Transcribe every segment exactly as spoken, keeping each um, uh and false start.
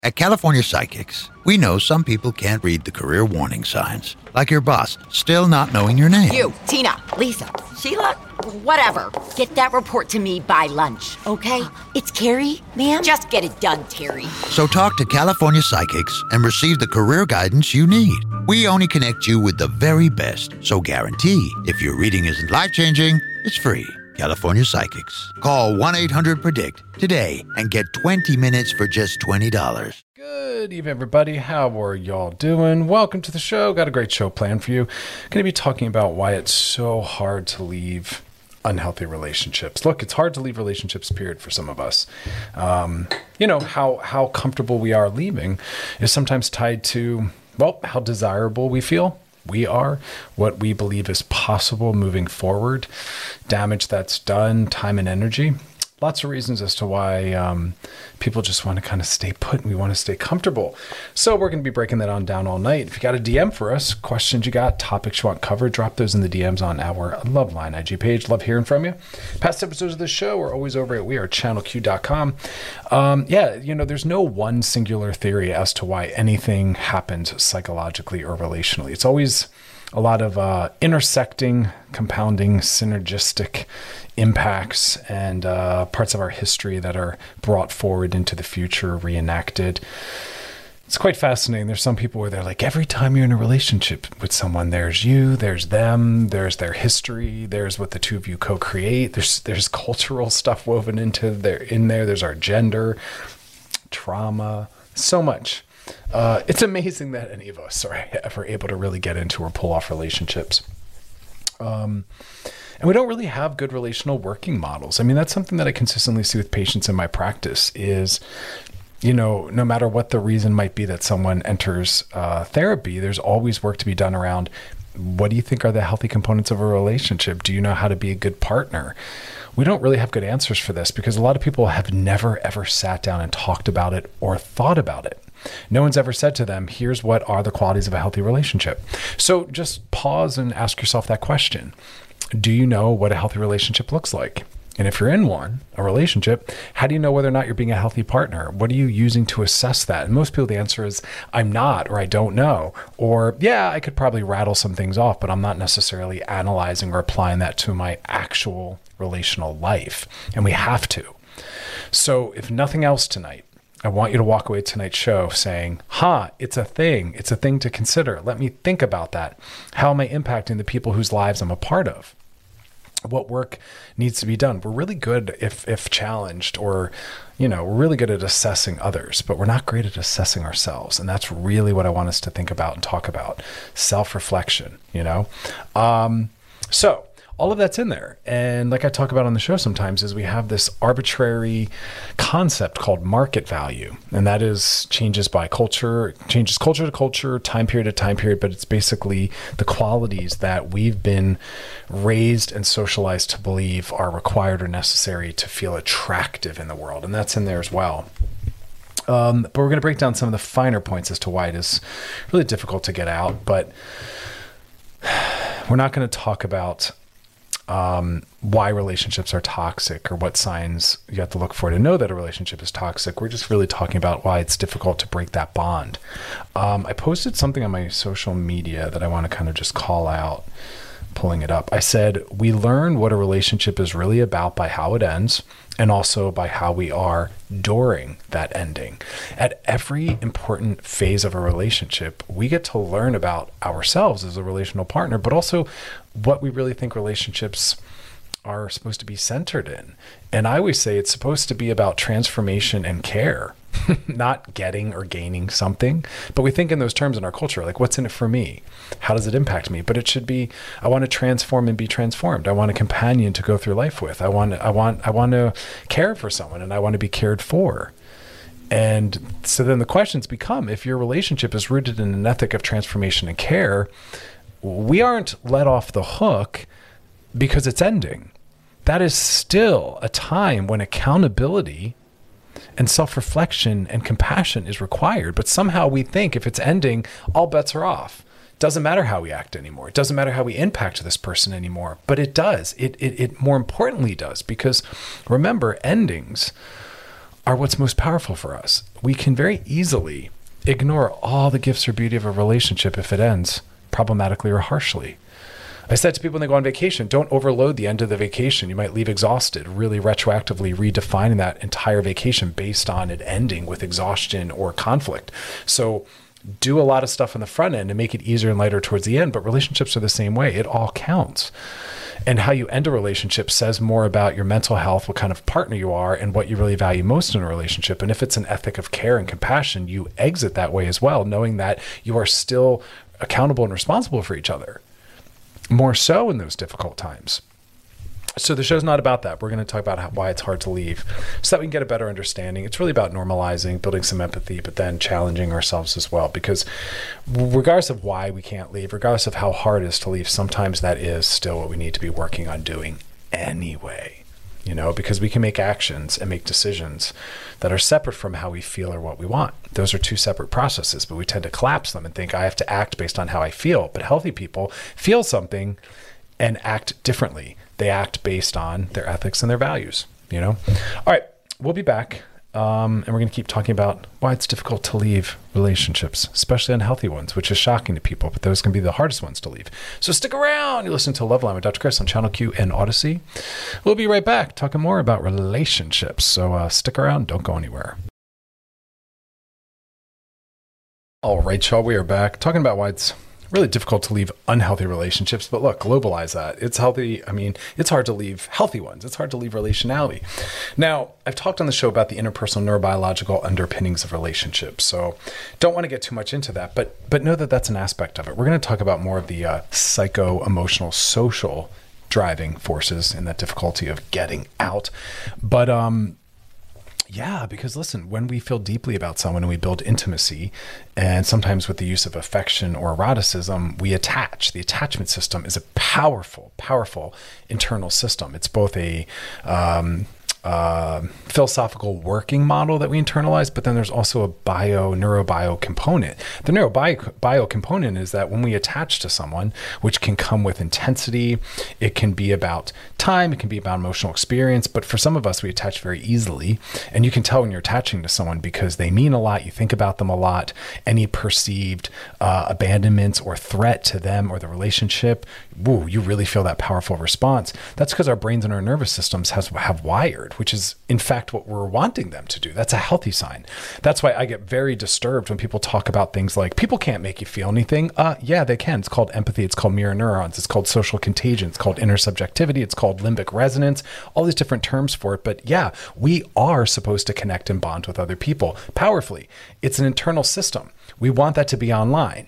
At California Psychics, we know some people can't read the career warning signs, like your boss still not knowing your name. You, Tina, Lisa, Sheila, whatever. Get that report to me by lunch, okay? It's Carrie, ma'am. Just get it done, Terry. So talk to California Psychics and receive the career guidance you need. We only connect you with the very best, so guarantee if your reading isn't life-changing, it's free. California Psychics. Call one eight hundred predict today and get twenty minutes for just twenty dollars. Good evening, everybody. How are y'all doing? Welcome to the show. Got a great show planned for you. Going to be talking about why it's so hard to leave unhealthy relationships. Look, it's hard to leave relationships, period, for some of us. Um, you know, how, how comfortable we are leaving is sometimes tied to, well, how desirable we feel we are, what we believe is possible moving forward, damage that's done, time and energy. Lots of reasons as to why um, people just want to kind of stay put and we want to stay comfortable. So we're going to be breaking that on down all night. If you got a D M for us, questions you got, topics you want covered, drop those in the D Ms on our Loveline I G page. Love hearing from you. Past episodes of the show are always over at we are channel q dot com. Um, yeah, you know, there's no one singular theory as to why anything happens psychologically or relationally. It's always a lot of uh, intersecting, compounding, synergistic impacts and uh, parts of our history that are brought forward into the future, reenacted. It's quite fascinating. There's some people where they're like, every time you're in a relationship with someone, there's you, there's them, there's their history, there's what the two of you co-create. There's there's cultural stuff woven into there in there. There's our gender, trauma, so much. Uh, it's amazing that any of us are ever able to really get into or pull off relationships. Um, and we don't really have good relational working models. I mean, that's something that I consistently see with patients in my practice is, you know, no matter what the reason might be that someone enters uh, therapy, there's always work to be done around what do you think are the healthy components of a relationship? Do you know how to be a good partner? We don't really have good answers for this because a lot of people have never, ever sat down and talked about it or thought about it. No one's ever said to them, here's what are the qualities of a healthy relationship. So just pause and ask yourself that question. Do you know what a healthy relationship looks like? And if you're in one, a relationship, how do you know whether or not you're being a healthy partner? What are you using to assess that? And most people, the answer is, I'm not, or I don't know. Or, yeah, I could probably rattle some things off, but I'm not necessarily analyzing or applying that to my actual relational life. And we have to. So if nothing else tonight, I want you to walk away tonight's show saying, huh, it's a thing. It's a thing to consider. Let me think about that. How am I impacting the people whose lives I'm a part of? What work needs to be done? We're really good if if challenged or, you know, we're really good at assessing others, but we're not great at assessing ourselves. And that's really what I want us to think about and talk about. Self-reflection, you know? Um, so all of that's in there. And like I talk about on the show sometimes is we have this arbitrary concept called market value. And that is changes by culture, changes culture to culture, time period to time period. But it's basically the qualities that we've been raised and socialized to believe are required or necessary to feel attractive in the world. And that's in there as well. Um, but we're going to break down some of the finer points as to why it is really difficult to get out. But we're not going to talk about Um, why relationships are toxic or what signs you have to look for to know that a relationship is toxic. We're just really talking about why it's difficult to break that bond. Um, I posted something on my social media that I want to kind of just call out, pulling it up. I said, we learn what a relationship is really about by how it ends and also by how we are during that ending. At every important phase of a relationship, we get to learn about ourselves as a relational partner, but also what we really think relationships are supposed to be centered in. And I always say it's supposed to be about transformation and care, not getting or gaining something. But we think in those terms in our culture, like what's in it for me? How does it impact me? But it should be, I want to transform and be transformed. I want a companion to go through life with. I want, I want, I want to care for someone and I want to be cared for. And so then the questions become, if your relationship is rooted in an ethic of transformation and care, we aren't let off the hook because it's ending. That is still a time when accountability and self-reflection and compassion is required. But somehow we think if it's ending, all bets are off. Doesn't matter how we act anymore. It doesn't matter how we impact this person anymore. But it does. It, it, it more importantly does, because remember, endings are what's most powerful for us. We can very easily ignore all the gifts or beauty of a relationship if it ends problematically or harshly. I said to people when they go on vacation, don't overload the end of the vacation. You might leave exhausted, really retroactively redefining that entire vacation based on it ending with exhaustion or conflict. So do a lot of stuff on the front end and make it easier and lighter towards the end, but relationships are the same way. It all counts. And how you end a relationship says more about your mental health, what kind of partner you are, and what you really value most in a relationship. And if it's an ethic of care and compassion, you exit that way as well, knowing that you are still accountable and responsible for each other. More so in those difficult times. So the show's not about that. We're going to talk about how, why it's hard to leave so that we can get a better understanding. It's really about normalizing, building some empathy, but then challenging ourselves as well. Because regardless of why we can't leave, regardless of how hard it is to leave, sometimes that is still what we need to be working on doing anyway. You know, because we can make actions and make decisions that are separate from how we feel or what we want. Those are two separate processes, but we tend to collapse them and think I have to act based on how I feel. But healthy people feel something and act differently. They act based on their ethics and their values, you know? All right, we'll be back. Um, and we're going to keep talking about why it's difficult to leave relationships, especially unhealthy ones, which is shocking to people, but those can be the hardest ones to leave. So stick around. You listen to Loveline with Doctor Chris on Channel Q and Odyssey. We'll be right back talking more about relationships. So uh, stick around. Don't go anywhere. All right, y'all, we are back talking about why it's really difficult to leave unhealthy relationships. But look, globalize that. It's healthy. I mean, it's hard to leave healthy ones. It's hard to leave relationality. Now, I've talked on the show about the interpersonal neurobiological underpinnings of relationships. So don't want to get too much into that, but but know that that's an aspect of it. We're going to talk about more of the uh, psycho-emotional, social driving forces and that difficulty of getting out. But um yeah, because listen, when we feel deeply about someone and we build intimacy, and sometimes with the use of affection or eroticism, we attach. The attachment system is a powerful, powerful internal system. It's both a um, uh, philosophical working model that we internalize, but then there's also a bio, neurobio component. The neurobio bio component is that when we attach to someone, which can come with intensity, it can be about time, it can be about emotional experience, but for some of us, we attach very easily. And you can tell when you're attaching to someone because they mean a lot, you think about them a lot, any perceived uh, abandonment or threat to them or the relationship, woo, you really feel that powerful response. That's because our brains and our nervous systems has, have wired, which is in fact what we're wanting them to do. That's a healthy sign. That's why I get very disturbed when people talk about things like people can't make you feel anything. Uh, yeah, they can. It's called empathy. It's called mirror neurons. It's called social contagion. It's called intersubjectivity. It's called limbic resonance, all these different terms for it. But yeah, we are supposed to connect and bond with other people powerfully. It's an internal system. We want that to be online.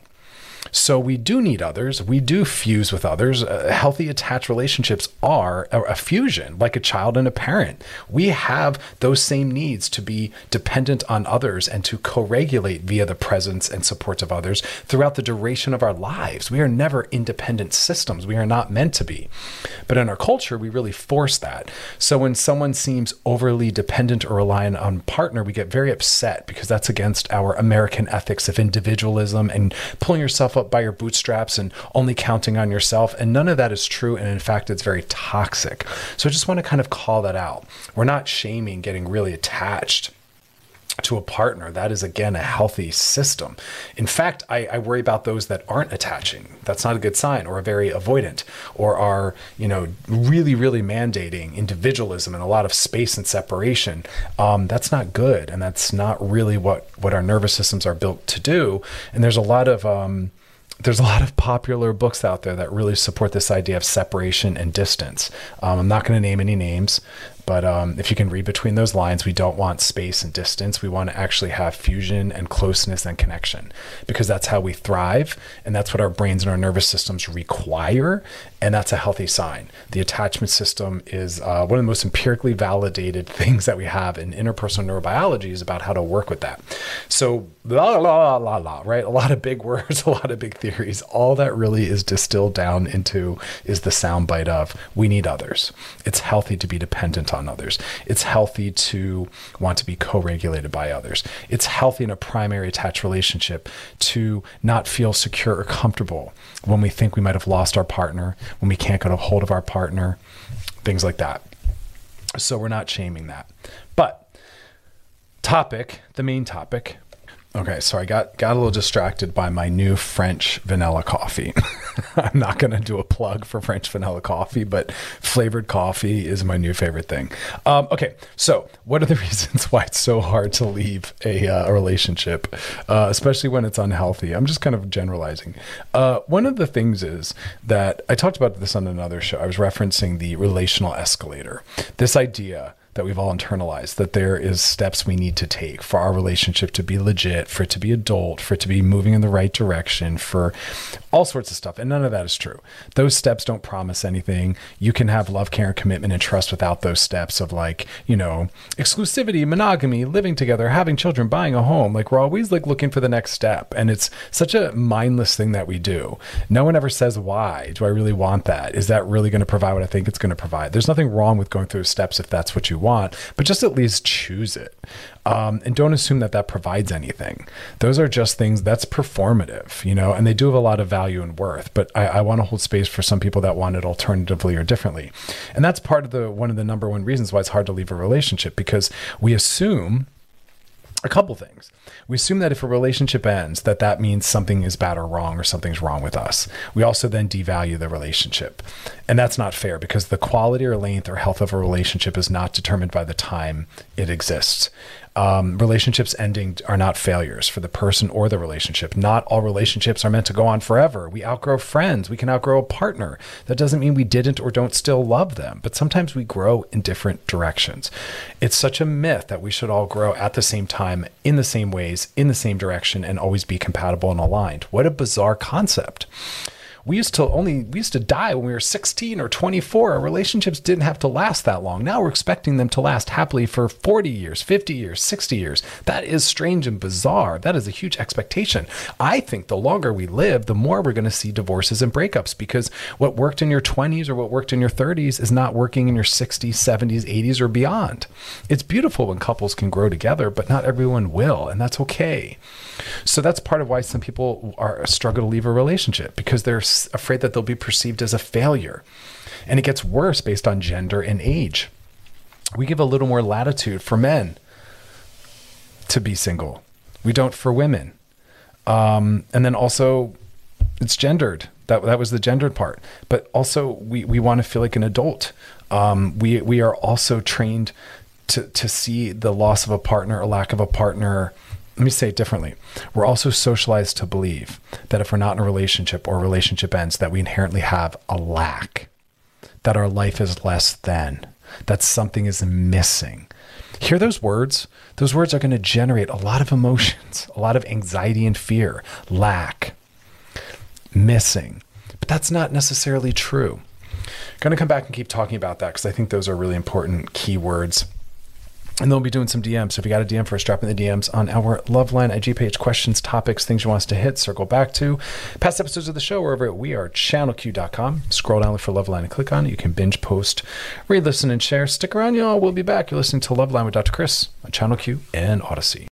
So we do need others. We do fuse with others. Uh, healthy attached relationships are a, a fusion, like a child and a parent. We have those same needs to be dependent on others and to co-regulate via the presence and support of others throughout the duration of our lives. We are never independent systems. We are not meant to be. But in our culture, we really force that. So when someone seems overly dependent or reliant on a partner, we get very upset because that's against our American ethics of individualism and pulling yourself up by your bootstraps and only counting on yourself. And none of that is true. And in fact, it's very toxic. So I just want to kind of call that out. We're not shaming getting really attached to a partner. That is, again, a healthy system. In fact, I, I worry about those that aren't attaching. That's not a good sign, or are very avoidant, or are, you know, really, really mandating individualism and a lot of space and separation. Um, that's not good. And that's not really what, what our nervous systems are built to do. And there's a lot of, um, There's a lot of popular books out there that really support this idea of separation and distance. Um, I'm not going to name any names, but um, if you can read between those lines, we don't want space and distance. We want to actually have fusion and closeness and connection, because that's how we thrive. And that's what our brains and our nervous systems require. And that's a healthy sign. The attachment system is uh, one of the most empirically validated things that we have in interpersonal neurobiology is about how to work with that. So la, la, la, la, right? A lot of big words, a lot of big theories. All that really is distilled down into is the soundbite of we need others. It's healthy to be dependent on others. It's healthy to want to be co-regulated by others. It's healthy in a primary attached relationship to not feel secure or comfortable when we think we might have lost our partner, when we can't get a hold of our partner, things like that. So we're not shaming that. But topic, the main topic. Okay, so I got, got a little distracted by my new French vanilla coffee. I'm not going to do a plug for French vanilla coffee, but flavored coffee is my new favorite thing. Um, okay, so what are the reasons why it's so hard to leave a, uh, a relationship, uh, especially when it's unhealthy? I'm just kind of generalizing. Uh, one of the things is that I talked about this on another show. I was referencing the relational escalator. This idea that we've all internalized, that there is steps we need to take for our relationship to be legit, for it to be adult, for it to be moving in the right direction, for all sorts of stuff. And none of that is true. Those steps don't promise anything. You can have love, care, and commitment and trust without those steps of like, you know, exclusivity, monogamy, living together, having children, buying a home. Like we're always like looking for the next step. And it's such a mindless thing that we do. No one ever says, why do I really want that? Is that really going to provide what I think it's going to provide? There's nothing wrong with going through steps if that's what you want, but just at least choose it. Um, and don't assume that that provides anything. Those are just things that's performative, you know, and they do have a lot of value and worth, but I, I want to hold space for some people that want it alternatively or differently. And that's part of the, one of the number one reasons why it's hard to leave a relationship, because we assume a couple things. We assume that if a relationship ends, that that means something is bad or wrong or something's wrong with us. We also then devalue the relationship. And that's not fair, because the quality or length or health of a relationship is not determined by the time it exists. Um, relationships ending are not failures for the person or the relationship. Not all relationships are meant to go on forever. We outgrow friends. We can outgrow a partner. That doesn't mean we didn't or don't still love them, but sometimes we grow in different directions. It's such a myth that we should all grow at the same time, in the same ways, in the same direction, and always be compatible and aligned. What a bizarre concept. We used to only, we used to die when we were sixteen or twenty-four. Our relationships didn't have to last that long. Now we're expecting them to last happily for forty years, fifty years, sixty years. That is strange and bizarre. That is a huge expectation. I think the longer we live, the more we're going to see divorces and breakups, because what worked in your twenties or what worked in your thirties is not working in your sixties, seventies, eighties, or beyond. It's beautiful when couples can grow together, but not everyone will, and that's okay. So that's part of why some people are struggle to leave a relationship, because they're afraid that they'll be perceived as a failure. And it gets worse based on gender and age. We give a little more latitude for men to be single. We don't for women. Um, and then also it's gendered. That that was the gendered part. But also we, we want to feel like an adult. Um, we, we are also trained to, to see the loss of a partner, or lack of a partner. Let me say it differently. We're also socialized to believe that if we're not in a relationship or a relationship ends, that we inherently have a lack, that our life is less than, that something is missing. Hear those words? Those words are going to generate a lot of emotions, a lot of anxiety and fear, lack, missing. But that's not necessarily true. I'm going to come back and keep talking about that, because I think those are really important keywords. And then we'll be doing some D Ms. So if you got a D M for us, drop in the D Ms on our Loveline I G page. Questions, topics, things you want us to hit, circle back to. Past episodes of the show are over at we are channel q dot com. Scroll down, look for Loveline and click on it. You can binge, post, read, listen, and share. Stick around, y'all. We'll be back. You're listening to Loveline with Doctor Chris on Channel Q and Odyssey.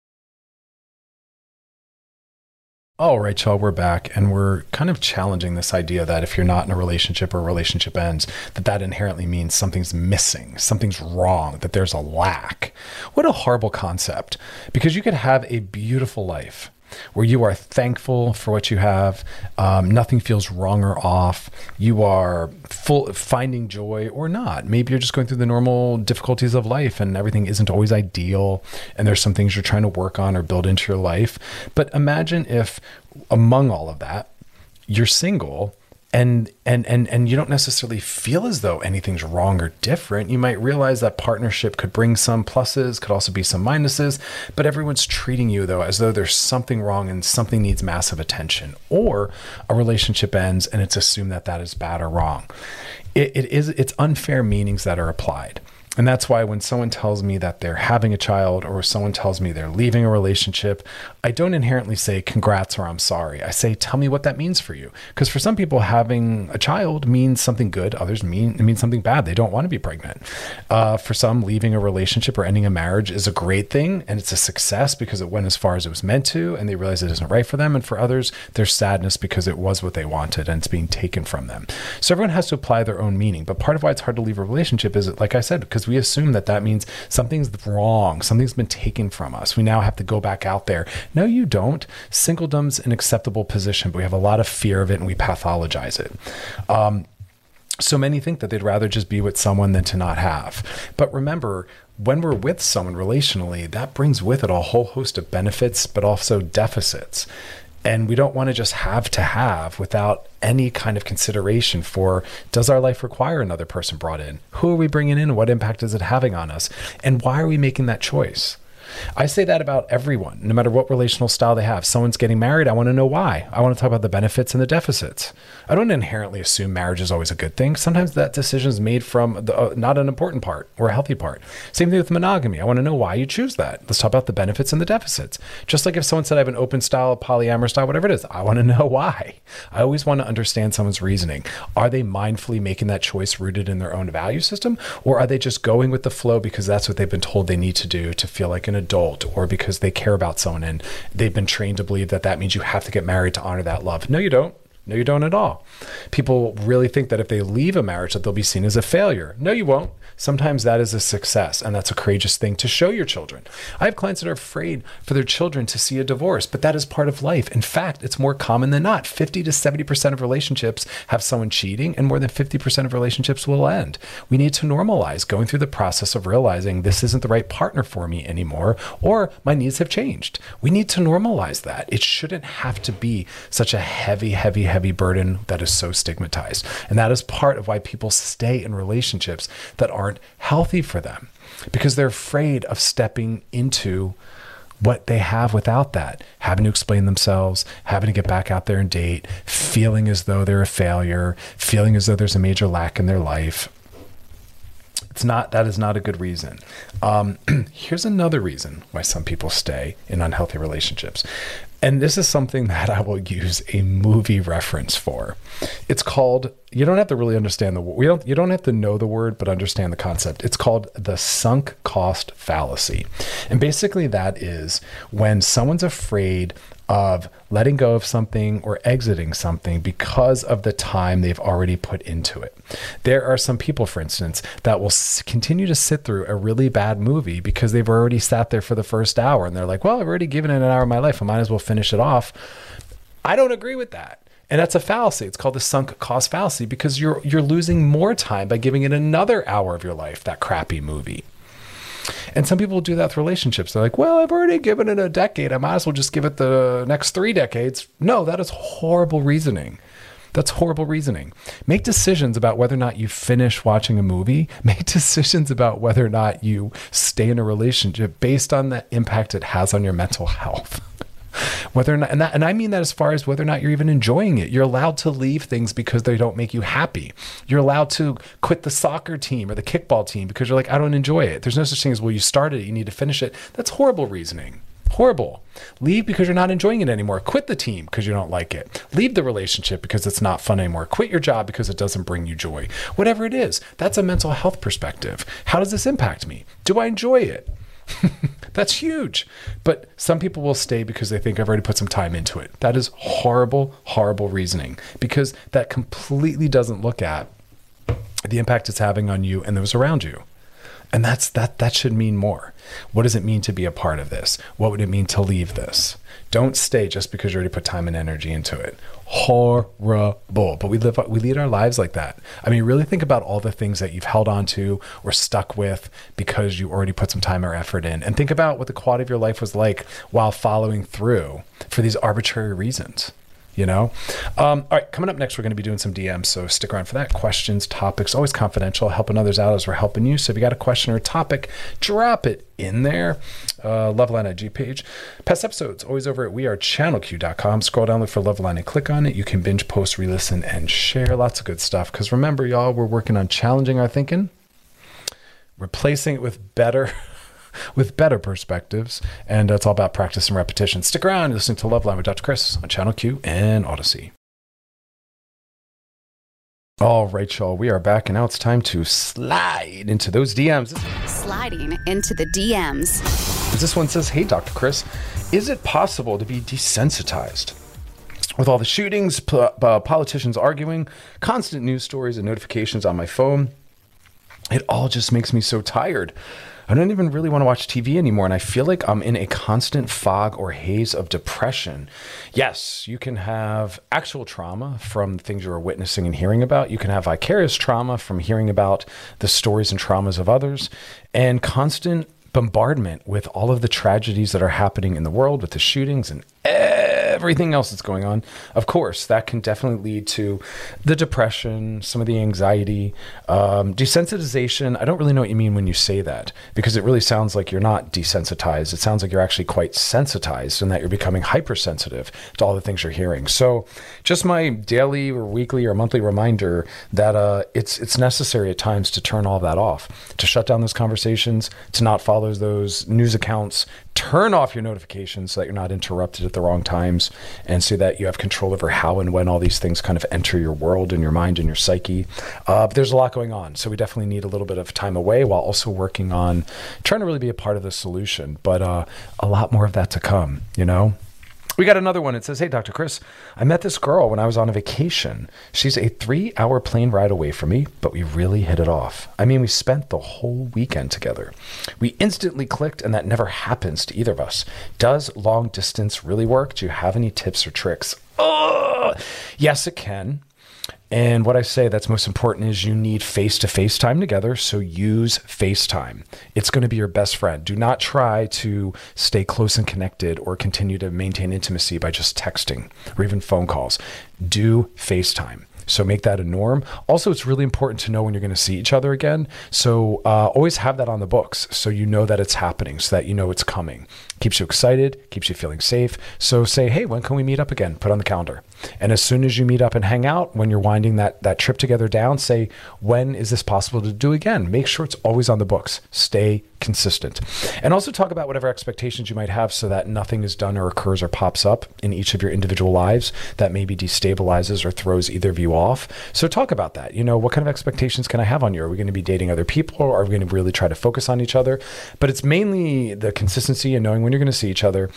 All right, y'all, we're back, and we're kind of challenging this idea that if you're not in a relationship or a relationship ends, that that inherently means something's missing, something's wrong, that there's a lack. What a horrible concept, because you could have a beautiful life where you are thankful for what you have. Um, nothing feels wrong or off. You are full finding joy or not. Maybe you're just going through the normal difficulties of life and everything isn't always ideal. And there's some things you're trying to work on or build into your life. But imagine if among all of that, you're single and, and, and, and you don't necessarily feel as though anything's wrong or different. You might realize that partnership could bring some pluses, could also be some minuses, but everyone's treating you though, as though there's something wrong and something needs massive attention, or a relationship ends and it's assumed that that is bad or wrong. It, it is, it's unfair meanings that are applied. And that's why when someone tells me that they're having a child, or someone tells me they're leaving a relationship, I don't inherently say congrats or I'm sorry. I say, tell me what that means for you. Because for some people, having a child means something good. Others mean it means something bad. They don't want to be pregnant. Uh, for some, leaving a relationship or ending a marriage is a great thing. And it's a success because it went as far as it was meant to. And they realize it isn't right for them. And for others, there's sadness because it was what they wanted and it's being taken from them. So everyone has to apply their own meaning. But part of why it's hard to leave a relationship is, like I said, because we assume that that means something's wrong, something's been taken from us. We now have to go back out there. No, you don't. Singledom's an acceptable position, but we have a lot of fear of it and we pathologize it. Um, so many think that they'd rather just be with someone than to not have. But remember, when we're with someone relationally, that brings with it a whole host of benefits, but also deficits. And we don't want to just have to have without any kind of consideration for, does our life require another person brought in? Who are we bringing in? What impact is it having on us? And why are we making that choice? I say that about everyone, no matter what relational style they have. Someone's getting married. I want to know why. I want to talk about the benefits and the deficits. I don't inherently assume marriage is always a good thing. Sometimes that decision is made from the, uh, not an important part or a healthy part. Same thing with monogamy. I want to know why you choose that. Let's talk about the benefits and the deficits. Just like if someone said I have an open style, polyamorous style, whatever it is, I want to know why. I always want to understand someone's reasoning. Are they mindfully making that choice rooted in their own value system? Or are they just going with the flow because that's what they've been told they need to do to feel like an adult, or because they care about someone and they've been trained to believe that that means you have to get married to honor that love? No, you don't. No, you don't at all. People really think that if they leave a marriage that they'll be seen as a failure. No, you won't. Sometimes that is a success, and that's a courageous thing to show your children. I have clients that are afraid for their children to see a divorce, but that is part of life. In fact, it's more common than not. fifty to seventy percent of relationships have someone cheating, and more than fifty percent of relationships will end. We need to normalize going through the process of realizing this isn't the right partner for me anymore, or my needs have changed. We need to normalize that. It shouldn't have to be such a heavy, heavy, heavy burden that is so stigmatized. And that is part of why people stay in relationships that aren't healthy for them, because they're afraid of stepping into what they have without that, having to explain themselves, having to get back out there and date, feeling as though they're a failure, feeling as though there's a major lack in their life. It's not, that is not a good reason. Um, here's another reason why some people stay in unhealthy relationships. And this is something that I will use a movie reference for. It's called, you don't have to really understand the word. We don't, you don't have to know the word, but understand the concept. It's called the sunk cost fallacy. And basically that is when someone's afraid of letting go of something or exiting something because of the time they've already put into it. There are some people, for instance, that will s- continue to sit through a really bad movie because they've already sat there for the first hour and they're like, well, I've already given it an hour of my life. I might as well finish it off. I don't agree with that. And that's a fallacy. It's called the sunk cost fallacy because you're you're losing more time by giving it another hour of your life, that crappy movie. And some people do that with relationships. They're like, well, I've already given it a decade. I might as well just give it the next three decades. No, that is horrible reasoning. That's horrible reasoning. Make decisions about whether or not you finish watching a movie. Make decisions about whether or not you stay in a relationship based on the impact it has on your mental health. Whether or not, and, that, and I mean that as far as whether or not you're even enjoying it. You're allowed to leave things because they don't make you happy. You're allowed to quit the soccer team or the kickball team because you're like, I don't enjoy it. There's no such thing as, well, you started it, you need to finish it. That's horrible reasoning. Horrible. Leave because you're not enjoying it anymore. Quit the team because you don't like it. Leave the relationship because it's not fun anymore. Quit your job because it doesn't bring you joy. Whatever it is, that's a mental health perspective. How does this impact me? Do I enjoy it? That's huge. But some people will stay because they think I've already put some time into it. That is horrible, horrible reasoning, because that completely doesn't look at the impact it's having on you and those around you. And that's that that should mean more. What does it mean to be a part of this? What would it mean to leave this? Don't stay just because you already put time and energy into it. Horrible. But we live we lead our lives like that. I mean, really think about all the things that you've held on to or stuck with because you already put some time or effort in. And think about what the quality of your life was like while following through for these arbitrary reasons. You know? Um, all right, coming up next, we're going to be doing some D Ms, so stick around for that. Questions, topics, always confidential, helping others out as we're helping you. So if you got a question or a topic, drop it in there. Uh, Loveline I G page. Past episodes, always over at we are channel q dot com. Scroll down, look for Loveline and click on it. You can binge, post, re-listen, and share. Lots of good stuff. Because remember, y'all, we're working on challenging our thinking, replacing it with better... with better perspectives, and it's all about practice and repetition. Stick around, listening to Loveline with Doctor Chris on Channel Q and Odyssey. All right, y'all, we are back, and now it's time to slide into those D Ms. Sliding into the D Ms. This one says, hey, Doctor Chris, is it possible to be desensitized? With all the shootings, po- uh, politicians arguing, constant news stories and notifications on my phone, it all just makes me so tired. I don't even really want to watch T V anymore. And I feel like I'm in a constant fog or haze of depression. Yes, you can have actual trauma from the things you are witnessing and hearing about. You can have vicarious trauma from hearing about the stories and traumas of others, and constant bombardment with all of the tragedies that are happening in the world, with the shootings and everything else that's going on. Of course, that can definitely lead to the depression, some of the anxiety, um, desensitization. I don't really know what you mean when you say that, because it really sounds like you're not desensitized. It sounds like you're actually quite sensitized, and that you're becoming hypersensitive to all the things you're hearing. So just my daily or weekly or monthly reminder that uh, it's it's necessary at times to turn all that off, to shut down those conversations, to not follow those news accounts, turn off your notifications so that you're not interrupted at the wrong times, and so that you have control over how and when all these things kind of enter your world and your mind and your psyche. Uh, but there's a lot going on. So we definitely need a little bit of time away while also working on trying to really be a part of the solution. But uh, a lot more of that to come, you know? We got another one. It says, hey, Doctor Chris, I met this girl when I was on a vacation. She's a three-hour plane ride away from me, but we really hit it off. I mean, we spent the whole weekend together. We instantly clicked, and that never happens to either of us. Does long distance really work? Do you have any tips or tricks? Oh, yes, it can. And what I say that's most important is you need face-to-face time together, so use FaceTime. It's going to be your best friend. Do not try to stay close and connected or continue to maintain intimacy by just texting or even phone calls. Do FaceTime. So make that a norm. Also, it's really important to know when you're going to see each other again. So uh, always have that on the books so you know that it's happening, so that you know it's coming. Keeps you excited, keeps you feeling safe. So say, hey, when can we meet up again? Put on the calendar. And as soon as you meet up and hang out, when you're winding that, that trip together down, say, when is this possible to do again? Make sure it's always on the books. Stay consistent. And also talk about whatever expectations you might have so that nothing is done or occurs or pops up in each of your individual lives that maybe destabilizes or throws either of you off. So talk about that. You know, what kind of expectations can I have on you? Are we going to be dating other people, or are we going to really try to focus on each other? But it's mainly the consistency and knowing when you're going to see each other,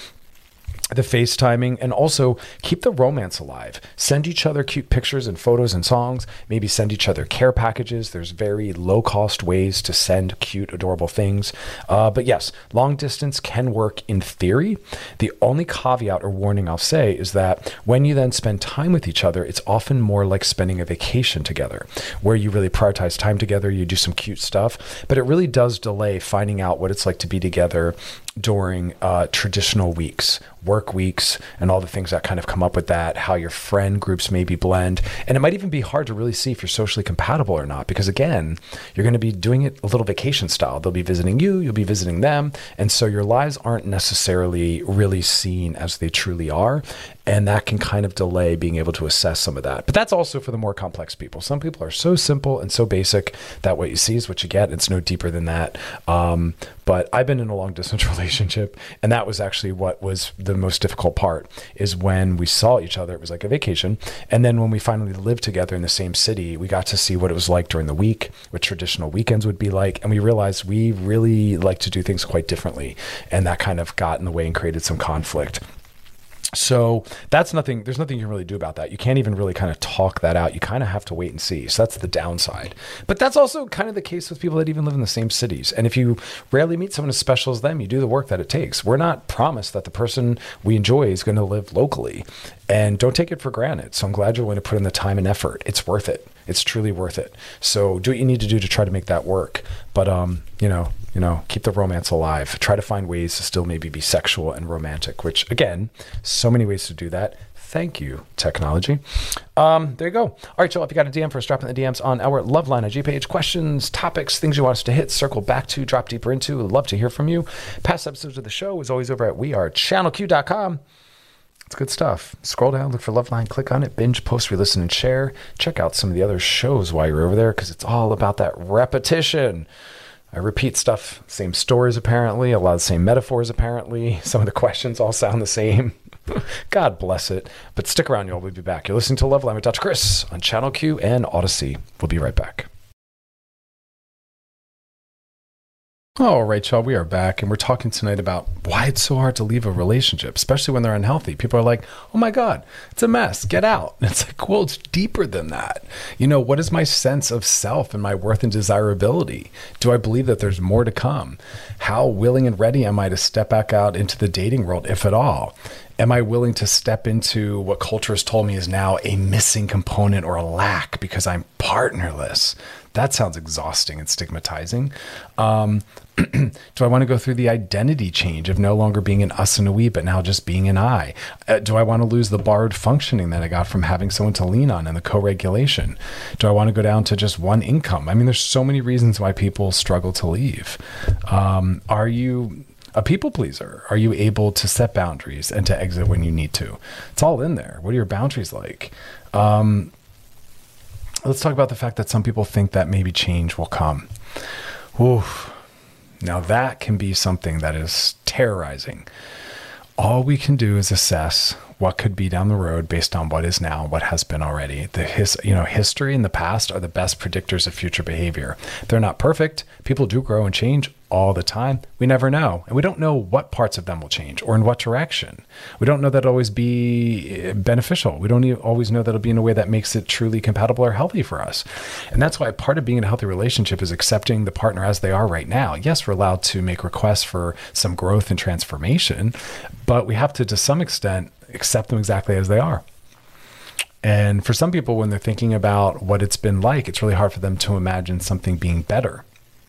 the FaceTiming, and also keep the romance alive. Send each other cute pictures and photos and songs. Maybe send each other care packages. There's very low cost ways to send cute, adorable things. Uh, but yes, long distance can work in theory. The only caveat or warning I'll say is that when you then spend time with each other, it's often more like spending a vacation together, where you really prioritize time together, you do some cute stuff, but it really does delay finding out what it's like to be together during uh, traditional weeks, work weeks, and all the things that kind of come up with that, how your friend groups maybe blend. And it might even be hard to really see if you're socially compatible or not, because again, you're going to be doing it a little vacation style. They'll be visiting you, you'll be visiting them. And so your lives aren't necessarily really seen as they truly are. And that can kind of delay being able to assess some of that. But that's also for the more complex people. Some people are so simple and so basic that what you see is what you get. It's no deeper than that. Um, but I've been in a long distance relationship, and that was actually what was the most difficult part, is when we saw each other, it was like a vacation. And then when we finally lived together in the same city, we got to see what it was like during the week, what traditional weekends would be like. And we realized we really like to do things quite differently. And that kind of got in the way and created some conflict. So that's nothing, there's nothing you can really do about that. You can't even really kind of talk that out. You kind of have to wait and see. So that's the downside. But that's also kind of the case with people that even live in the same cities. And if you rarely meet someone as special as them, you do the work that it takes. We're not promised that the person we enjoy is going to live locally. And don't take it for granted. So I'm glad you're willing to put in the time and effort. It's worth it. It's truly worth it. So do what you need to do to try to make that work. But, um, you know, you know, keep the romance alive. Try to find ways to still maybe be sexual and romantic, which again, so many ways to do that. Thank you, technology. Um, there you go. All right, y'all, if you got a D M for us, drop in the D Ms on our Loveline I G page. Questions, topics, things you want us to hit, circle back to, drop deeper into. We'd love to hear from you. Past episodes of the show is always over at we are channel q dot com. It's good stuff. Scroll down, look for Loveline, click on it, binge, post, re-listen, and share. Check out some of the other shows while you're over there, because it's all about that repetition. I repeat stuff, same stories apparently, a lot of the same metaphors apparently. Some of the questions all sound the same. God bless it. But stick around, y'all. We'll be back. You're listening to Loveline with Doctor Chris on Channel Q and Odyssey. We'll be right back. All right, y'all, we are back and we're talking tonight about why it's so hard to leave a relationship, especially when they're unhealthy. People are like, oh my God, it's a mess, get out. And it's like, well, it's deeper than that. You know, what is my sense of self and my worth and desirability? Do I believe that there's more to come? How willing and ready am I to step back out into the dating world, if at all? Am I willing to step into what culture has told me is now a missing component or a lack because I'm partnerless? That sounds exhausting and stigmatizing. Um, do I want to go through the identity change of no longer being an us and a we, but now just being an I? Uh, do I want to lose the borrowed functioning that I got from having someone to lean on and the co-regulation? Do I want to go down to just one income? I mean, there's so many reasons why people struggle to leave. Um, are you a people pleaser? Are you able to set boundaries and to exit when you need to? It's all in there. What are your boundaries like? Um, let's talk about the fact that some people think that maybe change will come. Oof. Now that can be something that is terrorizing. All we can do is assess what could be down the road based on what is now, what has been already. The his, you know, history and the past are the best predictors of future behavior. They're not perfect. People do grow and change all the time. We never know. And we don't know what parts of them will change or in what direction. We don't know that it'll always be beneficial. We don't always know that it'll be in a way that makes it truly compatible or healthy for us. And that's why part of being in a healthy relationship is accepting the partner as they are right now. Yes, we're allowed to make requests for some growth and transformation, but we have to, to some extent, accept them exactly as they are. And for some people, when they're thinking about what it's been like, it's really hard for them to imagine something being better.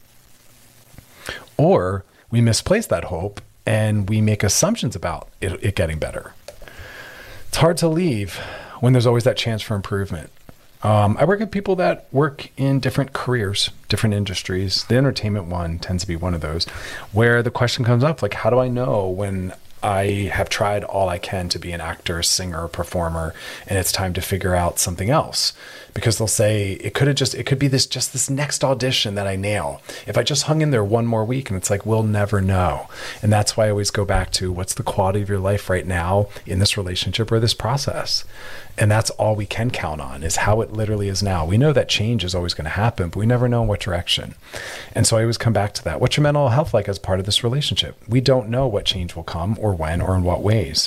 Or we misplace that hope and we make assumptions about it, it getting better. It's hard to leave when there's always that chance for improvement. Um, I work with people that work in different careers, different industries. The entertainment one tends to be one of those, where the question comes up, like, how do I know when I have tried all I can to be an actor, singer, performer, and it's time to figure out something else? Because they'll say it could have just, it could be this, just this next audition that I nail. If I just hung in there one more week, and it's like, we'll never know. And that's why I always go back to what's the quality of your life right now in this relationship or this process. And that's all we can count on, is how it literally is now. We know that change is always going to happen, but we never know in what direction. And so I always come back to that. What's your mental health like as part of this relationship? We don't know what change will come or when or in what ways.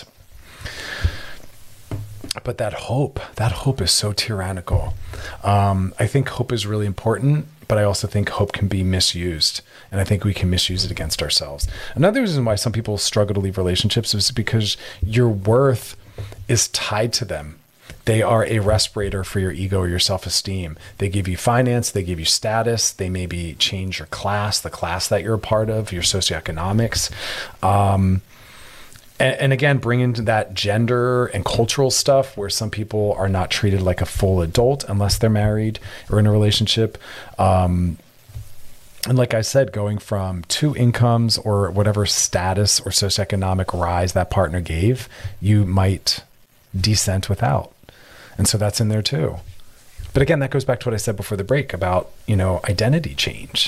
But that hope, that hope is so tyrannical. Um, I think hope is really important, but I also think hope can be misused. And I think we can misuse it against ourselves. Another reason why some people struggle to leave relationships is because your worth is tied to them. They are a respirator for your ego or your self-esteem. They give you finance, they give you status, they maybe change your class, the class that you're a part of, your socioeconomics. Um, and, and again, bring into that gender and cultural stuff where some people are not treated like a full adult unless they're married or in a relationship. Um, And like I said, going from two incomes or whatever status or socioeconomic rise that partner gave, you might descent without. And so that's in there too. But again, that goes back to what I said before the break about, you know, identity change.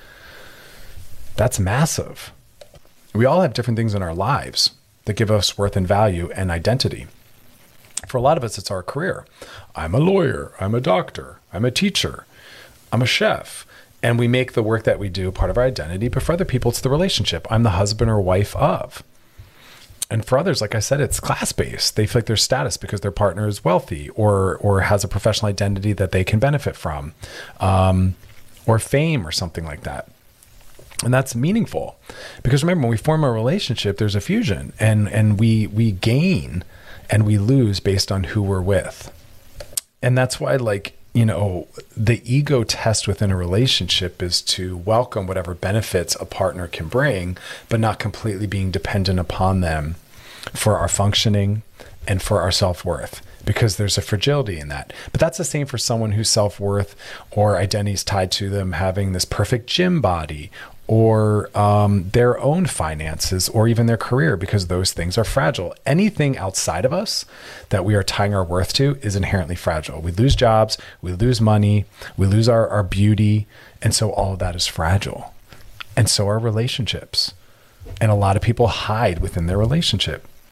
That's massive. We all have different things in our lives that give us worth and value and identity. For a lot of us, it's our career. I'm a lawyer. I'm a doctor. I'm a teacher. I'm a chef. And we make the work that we do part of our identity. But for other people, it's the relationship. I'm the husband or wife of. And for others, like I said, it's class-based. They feel like their status because their partner is wealthy or or has a professional identity that they can benefit from, um, or fame or something like that. And that's meaningful. Because remember, when we form a relationship, there's a fusion. And, and we we gain and we lose based on who we're with. And that's why, like, you know, the ego test within a relationship is to welcome whatever benefits a partner can bring, but not completely being dependent upon them for our functioning and for our self-worth, because there's a fragility in that. But that's the same for someone whose self-worth or identity is tied to them having this perfect gym body or um, their own finances or even their career, because those things are fragile. Anything outside of us that we are tying our worth to is inherently fragile. We lose jobs, we lose money, we lose our, our beauty. And so all of that is fragile. And so are relationships. And a lot of people hide within their relationship.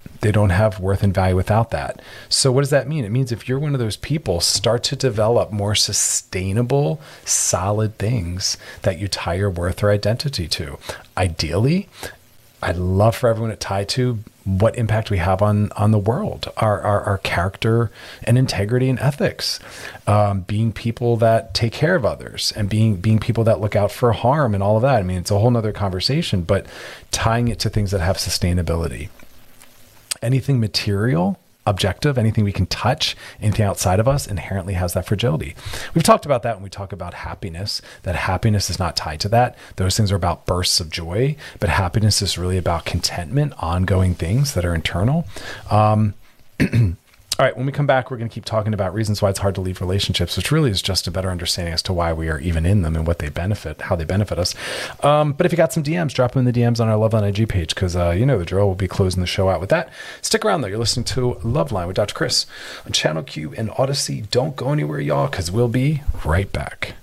They don't have worth and value without that. So what does that mean? It means if you're one of those people, start to develop more sustainable, solid things that you tie your worth or identity to. Ideally, I'd love for everyone to tie to what impact we have on, on the world, our, our, our character and integrity and ethics, um, being people that take care of others and being, being people that look out for harm and all of that. I mean, it's a whole nother conversation, but tying it to things that have sustainability. Anything material, objective, anything we can touch, anything outside of us inherently has that fragility. We've talked about that when we talk about happiness, that happiness is not tied to that. Those things are about bursts of joy, but happiness is really about contentment, ongoing things that are internal. Um, all right, when we come back, we're going to keep talking about reasons why it's hard to leave relationships, which really is just a better understanding as to why we are even in them and what they benefit, how they benefit us. Um, but if you got some D Ms, drop them in the D Ms on our Loveline I G page, because uh, you know the drill. We'll be closing the show out with that. Stick around, though. You're listening to Loveline with Doctor Chris on Channel Q and Odyssey. Don't go anywhere, y'all, because we'll be right back.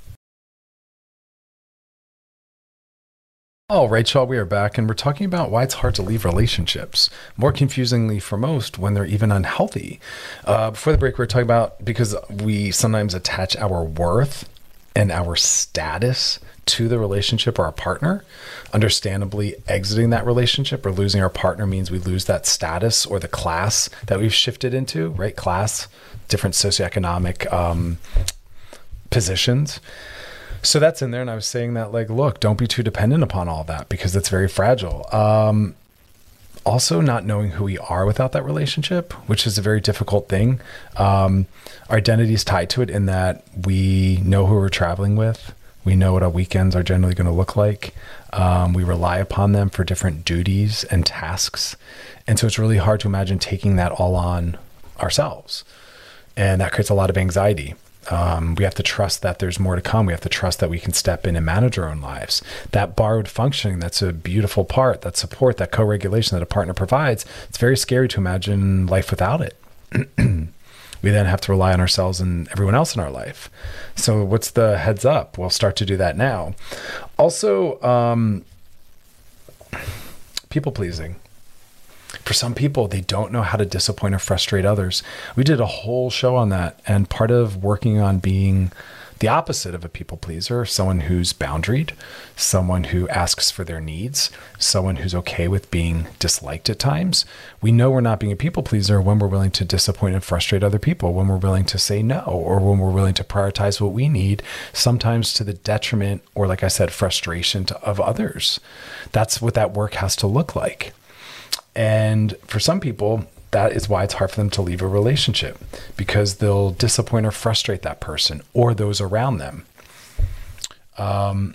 All right, y'all, we are back, and we're talking about why it's hard to leave relationships. More confusingly for most, when they're even unhealthy. Uh, before the break, we were talking about, because we sometimes attach our worth and our status to the relationship or our partner. Understandably, exiting that relationship or losing our partner means we lose that status or the class that we've shifted into, right? Class, different socioeconomic um, positions. So that's in there. And I was saying that, like, look, don't be too dependent upon all that because it's very fragile. Um, also, not knowing who we are without that relationship, which is a very difficult thing. Um, our identity is tied to it in that we know who we're traveling with. We know what our weekends are generally going to look like. Um, we rely upon them for different duties and tasks. And so it's really hard to imagine taking that all on ourselves. And that creates a lot of anxiety. Um, we have to trust that there's more to come. We have to trust that we can step in and manage our own lives. That borrowed functioning, that's a beautiful part, that support, that co-regulation that a partner provides. It's very scary to imagine life without it. We then have to rely on ourselves and everyone else in our life. So what's the heads up? We'll start to do that now. Also, um, people pleasing. For some people, they don't know how to disappoint or frustrate others. We did a whole show on that. And part of working on being the opposite of a people pleaser, someone who's boundaried, someone who asks for their needs, someone who's okay with being disliked at times. We know we're not being a people pleaser when we're willing to disappoint and frustrate other people, when we're willing to say no, or when we're willing to prioritize what we need, sometimes to the detriment, or like I said, frustration to, of others. That's what that work has to look like. And for some people, that is why it's hard for them to leave a relationship, because they'll disappoint or frustrate that person or those around them. Um,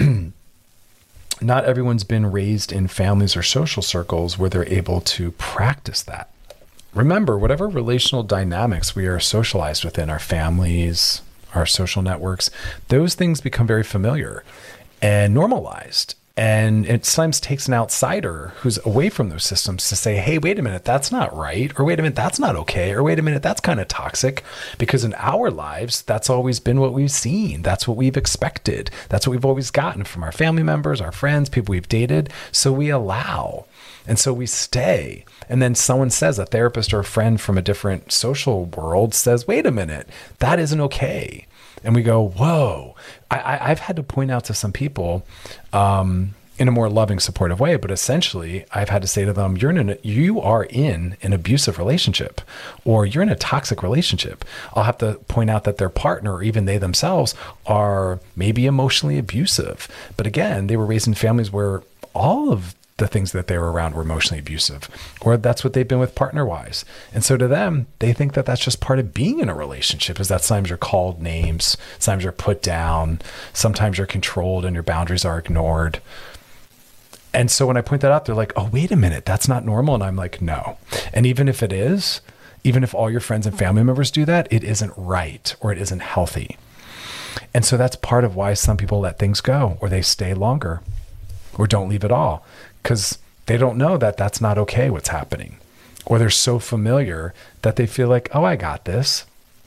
not everyone's been raised in families or social circles where they're able to practice that. Remember, whatever relational dynamics we are socialized within, our families, our social networks, those things become very familiar and normalized. And it sometimes takes an outsider who's away from those systems to say, hey, wait a minute, that's not right. Or wait a minute, that's not okay. Or wait a minute, that's kind of toxic. Because in our lives, that's always been what we've seen. That's what we've expected. That's what we've always gotten from our family members, our friends, people we've dated. So we allow. And so we stay. And then someone says, a therapist or a friend from a different social world says, wait a minute, that isn't okay. And we go, whoa. I, I, I've had to point out to some people um, in a more loving, supportive way, but essentially I've had to say to them, you're in an, you are in an abusive relationship, or you're in a toxic relationship. I'll have to point out that their partner, or even they themselves, are maybe emotionally abusive. But again, they were raised in families where all of the things that they were around were emotionally abusive, or that's what they've been with partner-wise. And so to them, they think that that's just part of being in a relationship, is that sometimes you're called names, sometimes you're put down, sometimes you're controlled and your boundaries are ignored. And so when I point that out, they're like, oh, wait a minute, that's not normal. And I'm like, no. And even if it is, even if all your friends and family members do that, it isn't right, or it isn't healthy. And so that's part of why some people let things go, or they stay longer, or don't leave at all, because they don't know that that's not okay, what's happening. Or they're so familiar that they feel like, oh, I got this.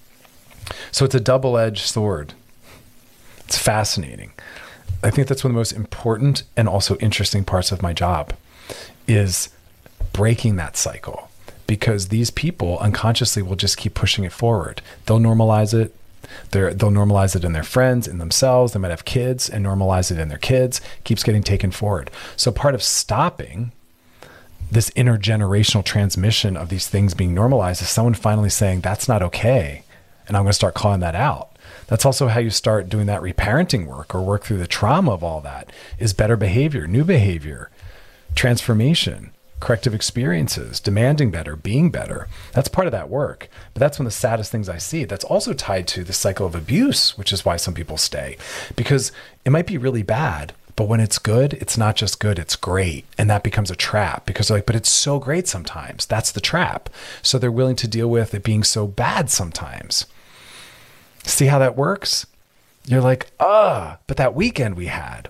So it's a double-edged sword. It's fascinating. I think that's one of the most important and also interesting parts of my job, is breaking that cycle. because these people unconsciously will just keep pushing it forward. They'll normalize it. They're, they'll normalize it in their friends, in themselves. They might have kids and normalize it in their kids. Keeps getting taken forward. So part of stopping this intergenerational transmission of these things being normalized is someone finally saying, that's not okay. And I'm going to start calling that out. That's also how you start doing that reparenting work or work through the trauma of all that, is better behavior, new behavior, transformation, corrective experiences, demanding better, being better. That's part of that work. But that's one of the saddest things I see. That's also tied to the cycle of abuse, which is why some people stay, because it might be really bad, but when it's good, it's not just good, it's great. And that becomes a trap because they're like, but it's so great sometimes. That's the trap. So they're willing to deal with it being so bad sometimes. See how that works? You're like, ah, but that weekend we had.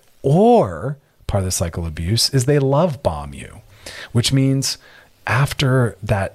Or part of the cycle of abuse is they love bomb you, which means after that